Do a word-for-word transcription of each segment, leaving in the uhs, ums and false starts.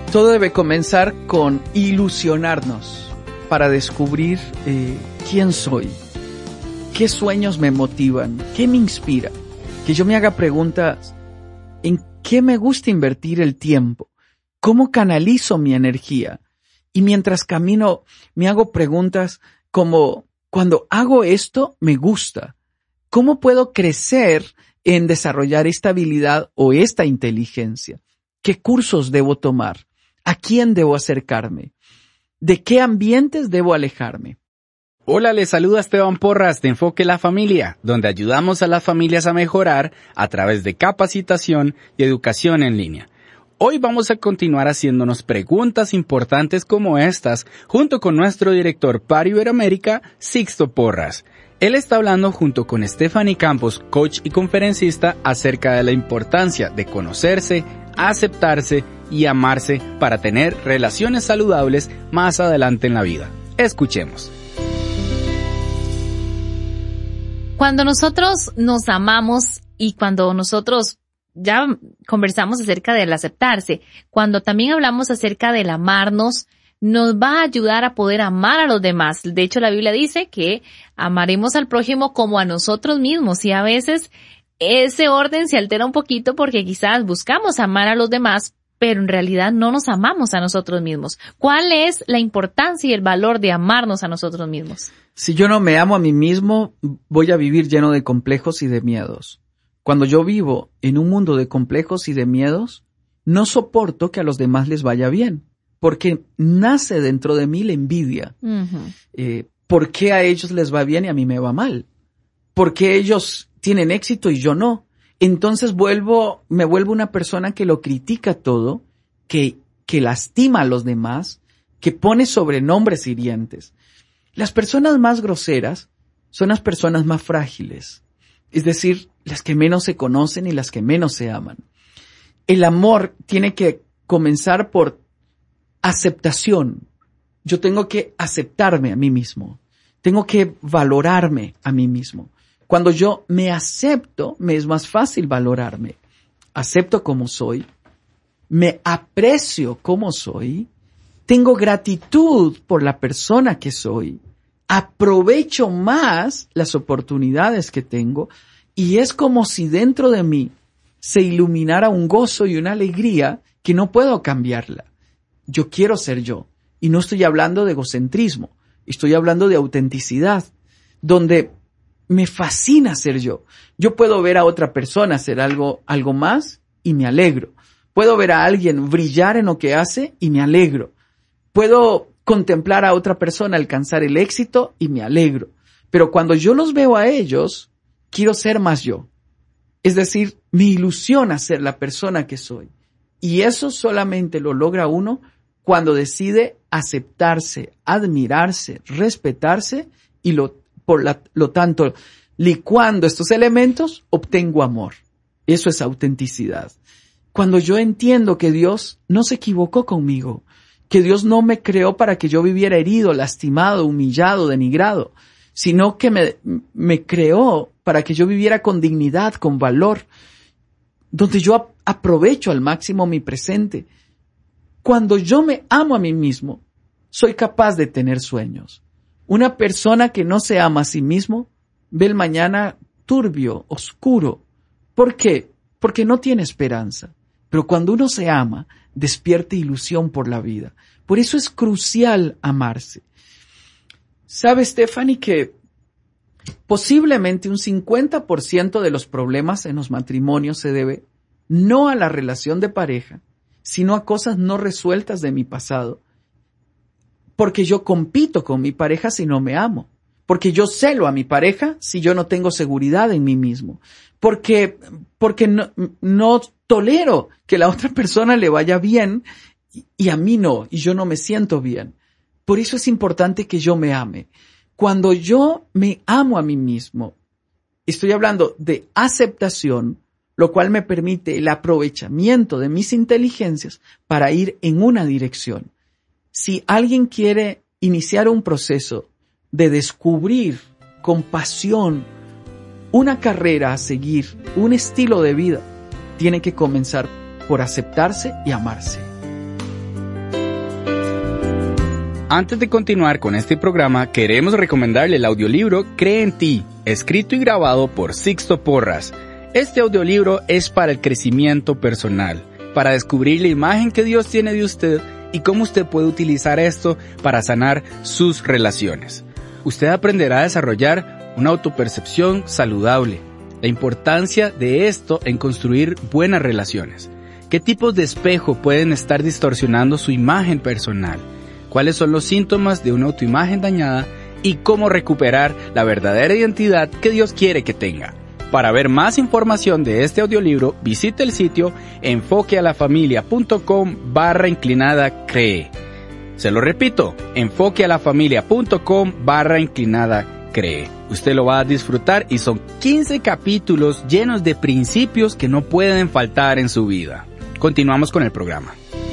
Todo debe comenzar con ilusionarnos para descubrir eh, quién soy, qué sueños me motivan, qué me inspira. Que yo me haga preguntas, ¿en qué me gusta invertir el tiempo? ¿Cómo canalizo mi energía? Y mientras camino me hago preguntas como, cuando hago esto, me gusta. ¿Cómo puedo crecer en desarrollar esta habilidad o esta inteligencia? ¿Qué cursos debo tomar? ¿A quién debo acercarme? ¿De qué ambientes debo alejarme? Hola, les saluda Esteban Porras de Enfoque la Familia, donde ayudamos a las familias a mejorar a través de capacitación y educación en línea. Hoy vamos a continuar haciéndonos preguntas importantes como estas, junto con nuestro director para Iberoamérica, Sixto Porras. Él está hablando junto con Stephanie Campos, coach y conferencista, acerca de la importancia de conocerse, aceptarse y amarse para tener relaciones saludables más adelante en la vida. Escuchemos. Cuando nosotros nos amamos y cuando nosotros ya conversamos acerca del aceptarse, cuando también hablamos acerca del amarnos, nos va a ayudar a poder amar a los demás. De hecho, la Biblia dice que amaremos al prójimo como a nosotros mismos, y a veces ese orden se altera un poquito porque quizás buscamos amar a los demás, pero en realidad no nos amamos a nosotros mismos. ¿Cuál es la importancia y el valor de amarnos a nosotros mismos? Si yo no me amo a mí mismo, voy a vivir lleno de complejos y de miedos. Cuando yo vivo en un mundo de complejos y de miedos, no soporto que a los demás les vaya bien, porque nace dentro de mí la envidia. Uh-huh. Eh, ¿Por qué a ellos les va bien y a mí me va mal? ¿Por qué ellos tienen éxito y yo no? Entonces vuelvo, me vuelvo una persona que lo critica todo, que, que lastima a los demás, que pone sobrenombres hirientes. Las personas más groseras son las personas más frágiles, es decir, las que menos se conocen y las que menos se aman. El amor tiene que comenzar por aceptación. Yo tengo que aceptarme a mí mismo, tengo que valorarme a mí mismo. Cuando yo me acepto, me es más fácil valorarme. Acepto como soy, me aprecio como soy, tengo gratitud por la persona que soy, aprovecho más las oportunidades que tengo, y es como si dentro de mí se iluminara un gozo y una alegría que no puedo cambiarla. Yo quiero ser yo, y no estoy hablando de egocentrismo, estoy hablando de autenticidad, donde me fascina ser yo. Yo puedo ver a otra persona hacer algo, algo más y me alegro. Puedo ver a alguien brillar en lo que hace y me alegro. Puedo contemplar a otra persona alcanzar el éxito y me alegro. Pero cuando yo los veo a ellos, quiero ser más yo. Es decir, me ilusiona ser la persona que soy. Y eso solamente lo logra uno cuando decide aceptarse, admirarse, respetarse y lo Por la, lo tanto, licuando estos elementos, obtengo amor. Eso es autenticidad. Cuando yo entiendo que Dios no se equivocó conmigo, que Dios no me creó para que yo viviera herido, lastimado, humillado, denigrado, sino que me, me creó para que yo viviera con dignidad, con valor, donde yo ap- aprovecho al máximo mi presente. Cuando yo me amo a mí mismo, soy capaz de tener sueños. Una persona que no se ama a sí mismo ve el mañana turbio, oscuro. ¿Por qué? Porque no tiene esperanza. Pero cuando uno se ama, despierta ilusión por la vida. Por eso es crucial amarse. ¿Sabe, Stephanie, que posiblemente un cincuenta por ciento de los problemas en los matrimonios se debe no a la relación de pareja, sino a cosas no resueltas de mi pasado? Porque yo compito con mi pareja si no me amo. Porque yo celo a mi pareja si yo no tengo seguridad en mí mismo. Porque, porque no, no tolero que la otra persona le vaya bien y, y a mí no, y yo no me siento bien. Por eso es importante que yo me ame. Cuando yo me amo a mí mismo, estoy hablando de aceptación, lo cual me permite el aprovechamiento de mis inteligencias para ir en una dirección. Si alguien quiere iniciar un proceso de descubrir con pasión una carrera a seguir, un estilo de vida, tiene que comenzar por aceptarse y amarse. Antes de continuar con este programa, queremos recomendarle el audiolibro Cree en ti, escrito y grabado por Sixto Porras. Este audiolibro es para el crecimiento personal, para descubrir la imagen que Dios tiene de usted y cómo usted puede utilizar esto para sanar sus relaciones. Usted aprenderá a desarrollar una autopercepción saludable, la importancia de esto en construir buenas relaciones, qué tipos de espejo pueden estar distorsionando su imagen personal, cuáles son los síntomas de una autoimagen dañada y cómo recuperar la verdadera identidad que Dios quiere que tenga. Para ver más información de este audiolibro, visite el sitio enfoquealafamilia.com barra inclinada cree. Se lo repito, enfoquealafamilia.com barra inclinada cree. Usted lo va a disfrutar y son quince capítulos llenos de principios que no pueden faltar en su vida. Continuamos con el programa.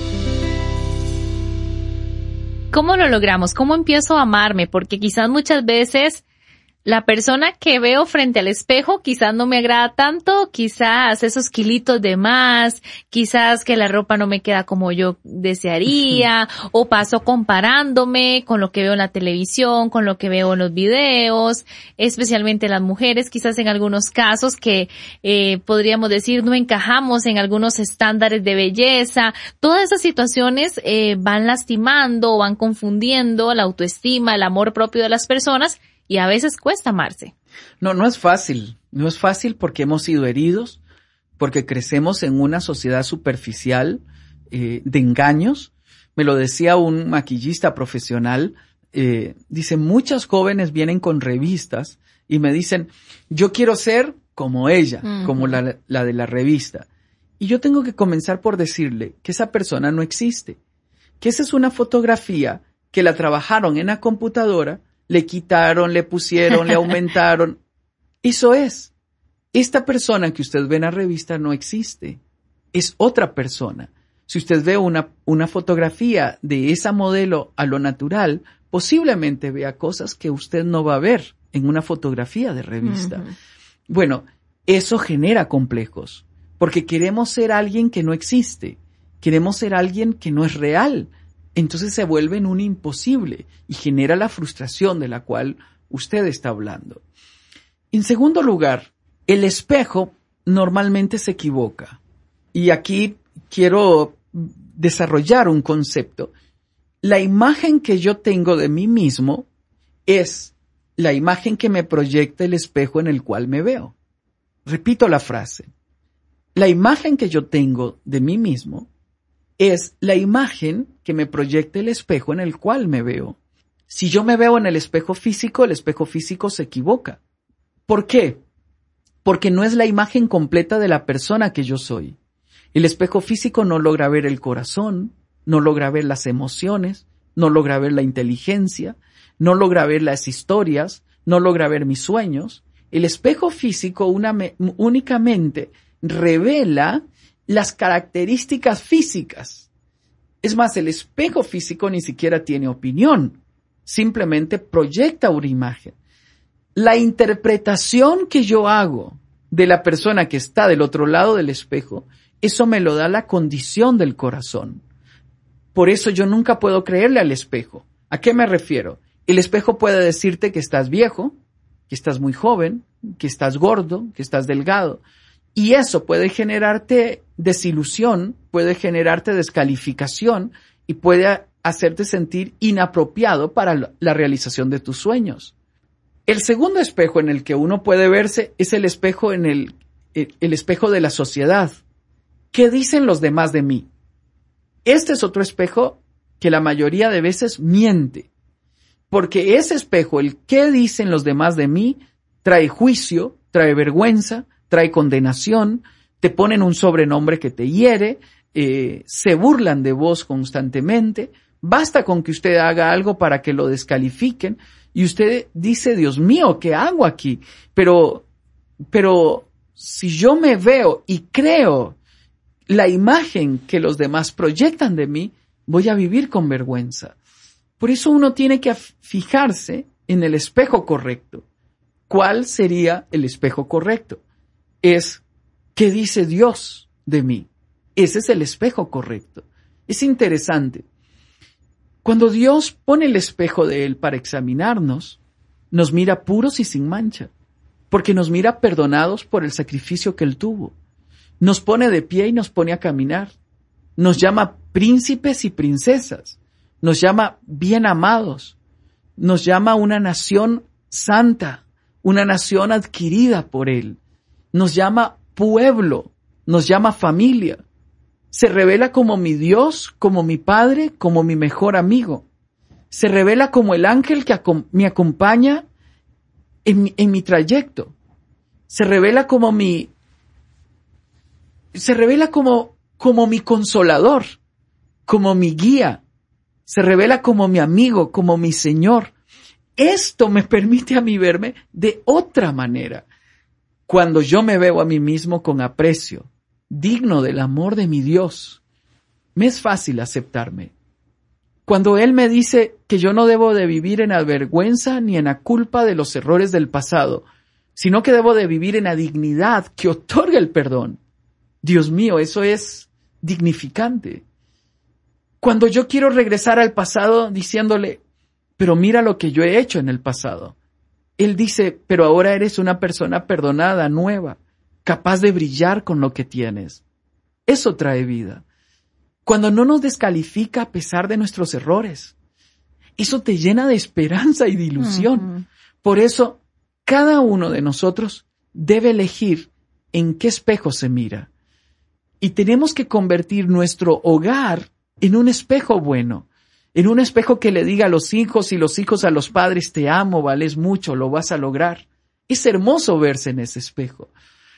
¿Cómo lo logramos? ¿Cómo empiezo a amarme? Porque quizás muchas veces la persona que veo frente al espejo quizás no me agrada tanto, quizás esos kilitos de más, quizás que la ropa no me queda como yo desearía, o paso comparándome con lo que veo en la televisión, con lo que veo en los videos, especialmente las mujeres, quizás en algunos casos que eh, podríamos decir no encajamos en algunos estándares de belleza. Todas esas situaciones eh, van lastimando, van confundiendo la autoestima, el amor propio de las personas. Y a veces cuesta amarse. No, no es fácil. No es fácil porque hemos sido heridos, porque crecemos en una sociedad superficial eh, de engaños. Me lo decía un maquillista profesional. Eh, dice, muchas jóvenes vienen con revistas y me dicen, yo quiero ser como ella, uh-huh. como la, la de la revista. Y yo tengo que comenzar por decirle que esa persona no existe. Que esa es una fotografía que la trabajaron en la computadora, le quitaron, le pusieron, le aumentaron. Eso es. Esta persona que usted ve en la revista no existe. Es otra persona. Si usted ve una, una fotografía de esa modelo a lo natural, posiblemente vea cosas que usted no va a ver en una fotografía de revista. Uh-huh. Bueno, eso genera complejos, porque queremos ser alguien que no existe. Queremos ser alguien que no es real. Entonces se vuelve en un imposible y genera la frustración de la cual usted está hablando. En segundo lugar, el espejo normalmente se equivoca. Y aquí quiero desarrollar un concepto. La imagen que yo tengo de mí mismo es la imagen que me proyecta el espejo en el cual me veo. Repito la frase. La imagen que yo tengo de mí mismo es la imagen que me proyecta el espejo en el cual me veo. Si yo me veo en el espejo físico, el espejo físico se equivoca. ¿Por qué? Porque no es la imagen completa de la persona que yo soy. El espejo físico no logra ver el corazón, no logra ver las emociones, no logra ver la inteligencia, no logra ver las historias, no logra ver mis sueños. El espejo físico una, únicamente revela las características físicas. Es más, el espejo físico ni siquiera tiene opinión, simplemente proyecta una imagen. La interpretación que yo hago de la persona que está del otro lado del espejo, eso me lo da la condición del corazón. Por eso yo nunca puedo creerle al espejo. ¿A qué me refiero? El espejo puede decirte que estás viejo, que estás muy joven, que estás gordo, que estás delgado. Y eso puede generarte desilusión, puede generarte descalificación y puede hacerte sentir inapropiado para la realización de tus sueños. El segundo espejo en el que uno puede verse es el espejo en el, el, el espejo de la sociedad. ¿Qué dicen los demás de mí? Este es otro espejo que la mayoría de veces miente. Porque ese espejo, el qué dicen los demás de mí, trae juicio, trae vergüenza, trae condenación, te ponen un sobrenombre que te hiere, eh, se burlan de vos constantemente. Basta con que usted haga algo para que lo descalifiquen y usted dice, Dios mío, ¿qué hago aquí? Pero, pero si yo me veo y creo la imagen que los demás proyectan de mí, voy a vivir con vergüenza. Por eso uno tiene que fijarse en el espejo correcto. ¿Cuál sería el espejo correcto? Es, ¿qué dice Dios de mí? Ese es el espejo correcto. Es interesante. Cuando Dios pone el espejo de Él para examinarnos, nos mira puros y sin mancha, porque nos mira perdonados por el sacrificio que Él tuvo. Nos pone de pie y nos pone a caminar. Nos llama príncipes y princesas. Nos llama bien amados. Nos llama una nación santa, una nación adquirida por Él. Nos llama pueblo, nos llama familia. Se revela como mi Dios, como mi Padre, como mi mejor amigo. Se revela como el ángel que acom- me acompaña en mi, en mi trayecto. Se revela como mi, se revela como, como mi consolador, como mi guía. Se revela como mi amigo, como mi Señor. Esto me permite a mí verme de otra manera. Cuando yo me veo a mí mismo con aprecio, digno del amor de mi Dios, me es fácil aceptarme. Cuando Él me dice que yo no debo de vivir en la vergüenza ni en la culpa de los errores del pasado, sino que debo de vivir en la dignidad que otorga el perdón. Dios mío, eso es dignificante. Cuando yo quiero regresar al pasado diciéndole, pero mira lo que yo he hecho en el pasado. Él dice, pero ahora eres una persona perdonada, nueva, capaz de brillar con lo que tienes. Eso trae vida. Cuando no nos descalifica a pesar de nuestros errores, eso te llena de esperanza y de ilusión. Uh-huh. Por eso, cada uno de nosotros debe elegir en qué espejo se mira. Y tenemos que convertir nuestro hogar en un espejo bueno, en un espejo que le diga a los hijos y los hijos a los padres, te amo, vales mucho, lo vas a lograr. Es hermoso verse en ese espejo.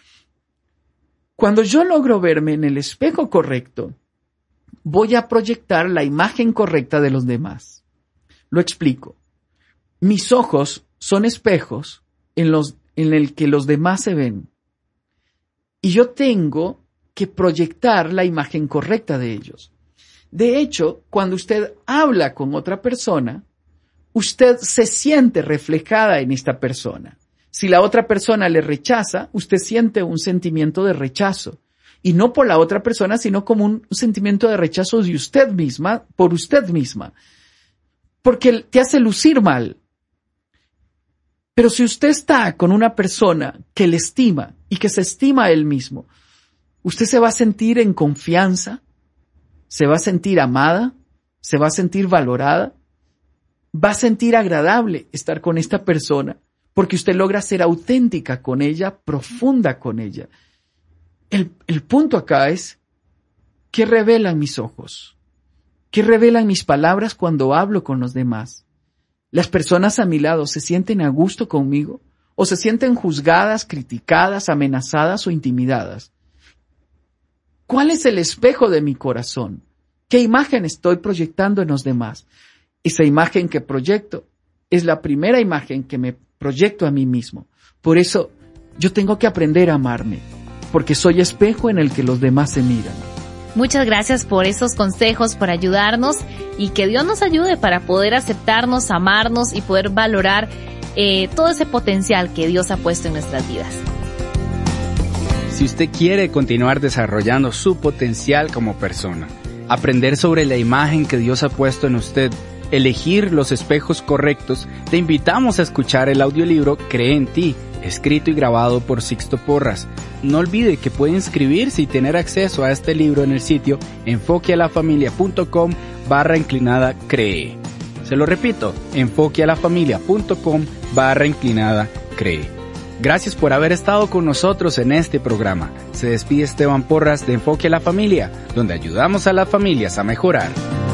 Cuando yo logro verme en el espejo correcto, voy a proyectar la imagen correcta de los demás. Lo explico. Mis ojos son espejos en los, en el que los demás se ven. Y yo tengo que proyectar la imagen correcta de ellos. De hecho, cuando usted habla con otra persona, usted se siente reflejada en esta persona. Si la otra persona le rechaza, usted siente un sentimiento de rechazo. Y no por la otra persona, sino como un sentimiento de rechazo de usted misma, por usted misma. Porque te hace lucir mal. Pero si usted está con una persona que le estima y que se estima a él mismo, usted se va a sentir en confianza, se va a sentir amada, se va a sentir valorada, va a sentir agradable estar con esta persona, porque usted logra ser auténtica con ella, profunda con ella. El, el punto acá es, ¿qué revelan mis ojos? ¿Qué revelan mis palabras cuando hablo con los demás? ¿Las personas a mi lado se sienten a gusto conmigo? ¿O se sienten juzgadas, criticadas, amenazadas o intimidadas? ¿Cuál es el espejo de mi corazón? ¿Qué imagen estoy proyectando en los demás? Esa imagen que proyecto es la primera imagen que me proyecto a mí mismo. Por eso yo tengo que aprender a amarme, porque soy espejo en el que los demás se miran. Muchas gracias por esos consejos, por ayudarnos y que Dios nos ayude para poder aceptarnos, amarnos y poder valorar eh, todo ese potencial que Dios ha puesto en nuestras vidas. Si usted quiere continuar desarrollando su potencial como persona, aprender sobre la imagen que Dios ha puesto en usted, elegir los espejos correctos, te invitamos a escuchar el audiolibro Cree en ti, escrito y grabado por Sixto Porras. No olvide que puede inscribirse y tener acceso a este libro en el sitio enfoquealafamilia.com barra inclinada cree. Se lo repito, enfoquealafamilia.com barra inclinada cree. Gracias por haber estado con nosotros en este programa. Se despide Esteban Porras de Enfoque a la Familia, donde ayudamos a las familias a mejorar.